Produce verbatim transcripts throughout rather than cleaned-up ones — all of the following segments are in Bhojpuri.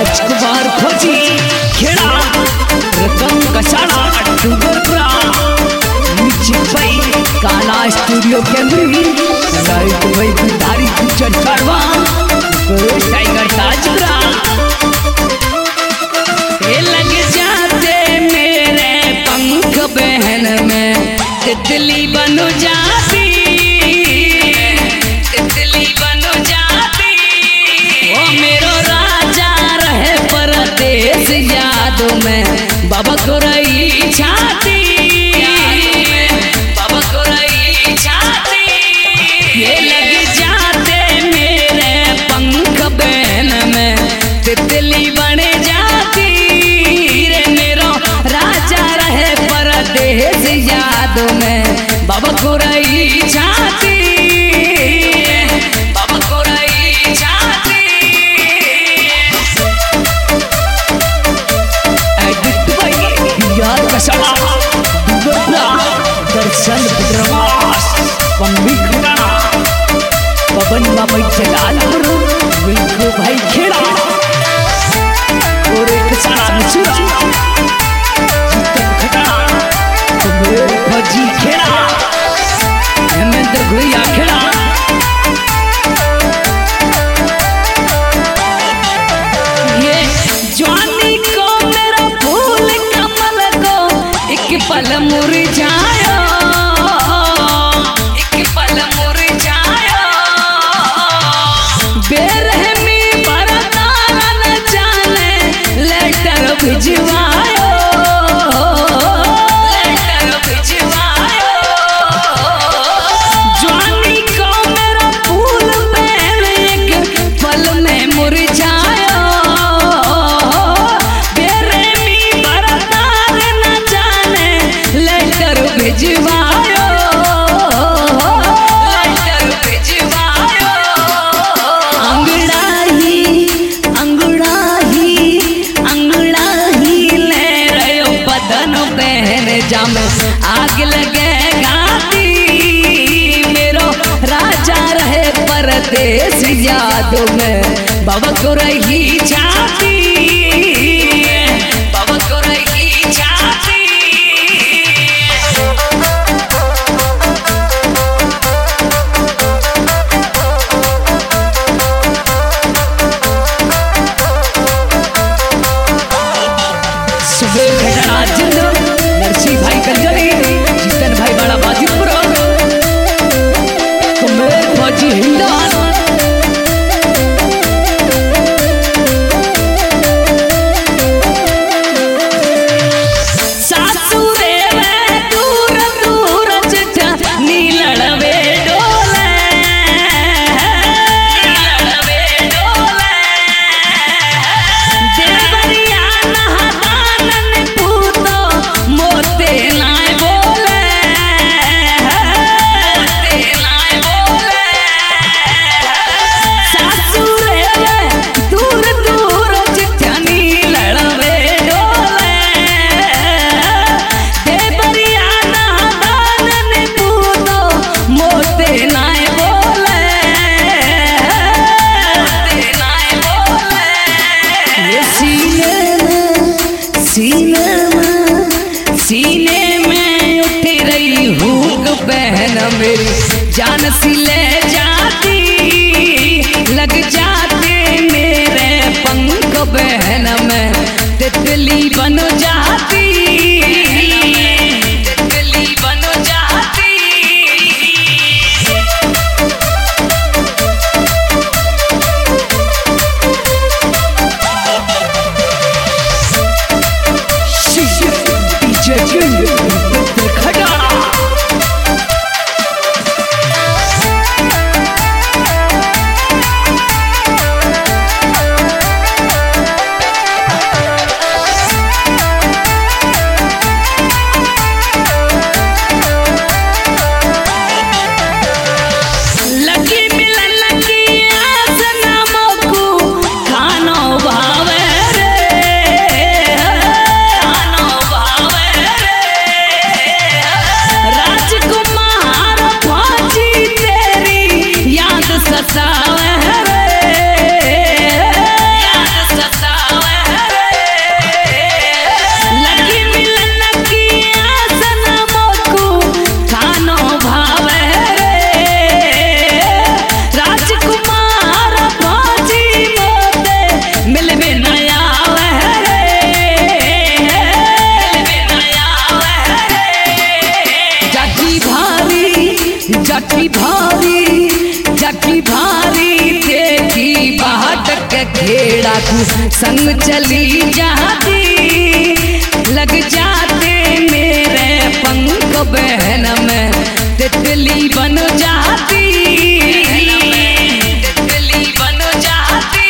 राजकुमार फौजी खेड़ा रतन कसाड़ा डूंगरपुरा निश्चित भाई काला स्टूडियो कैमरी लाइट भाई भिखारी पिक्चर करवा टाइगर ताजपुरा लग जाते मेरे पंख बहन में तितली बनो जाती तितली बनो जाती ओ मेरो राजा रहे परदेश यादों में बाबा को रही छाती बाबा को रही छाती ये लग जाते मेरे पंख बहन में तितली बने जाती रे मेरो राजा रहे परदेश यादों में बाबा को रही छाती बाबा को रही छाती एडिट भाई यार कसाड़ा दुबला दर्शन बुद्रवास पम्मी खटाना पवन बाबा जलालपुर विंको भाई खेड़ा और एक सारा मसूरा जीतन खटाना तुम्हें फौजी खेड़ा हेमेंद्र भैया खेड़ा ये जवानी को मेरा फूल कमल को एक पल मुरझाया एक पल मुरझाया बेरहमी बरता न जाने लेटर भिजवायो लेटर भिजवायो जवानी को मेरा फूल पहन एक पल में मुरझायो बेरहमी बरता न जाने लेटर भिजवायो लेटर भिजवायो अंगड़ाही अंगड़ाही अंगड़ाही ले रहो बदन बहन जाम आग लगे घाती मेरो राजा रहे परदेश यादों में बाबा को रही छाती बाबा को रही छाती सुबह खटाना जिंद नरसी भाई कंजरी जीतन भाई बड़ा बाजीपुर तुम्हें फौजी हिंदवान सासू रे वे दूर दूर चिट्ठा नीलड़वे डोले नीलड़वे डोले देवरिया नहादानन पूतो मोते नाय बोले मोते नाय बोले सासू रे वे दूर दूर चिट्ठा नीलड़वे डोले देवरिया नहादानन पूतो मोते नाय बोले मोते नाय बोले ये सीने में सीने में सीने में उठ रही हुक बहन मेरी जान सी ले जाती लग जाते मेरे पंख बहन में तितली बनो जाती तितली बनो जाती बाकी संग चली जाती, लग जाते मेरे पंख बहन में तितली बन जाती, तितली बन जाती।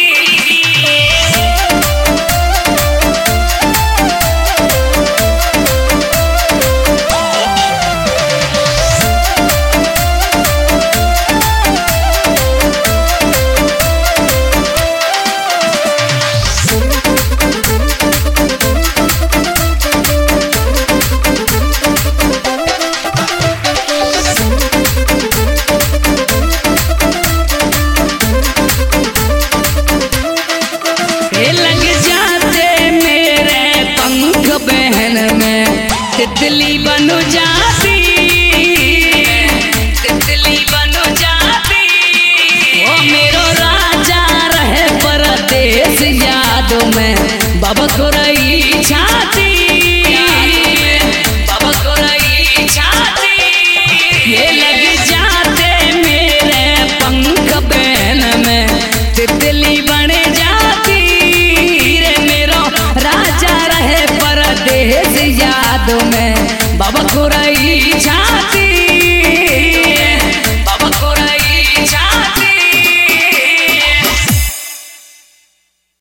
तितली बन जाती, तितली बन जाती। ओ मेरो राजा रहे परदेस यादों में बबक रही छाती, बबक रही छाती। ये लग जाते मेरे पंख बहन में तितली बन जाती रे, मेरो राजा रहे परदेस यादों में बबक रही छाती।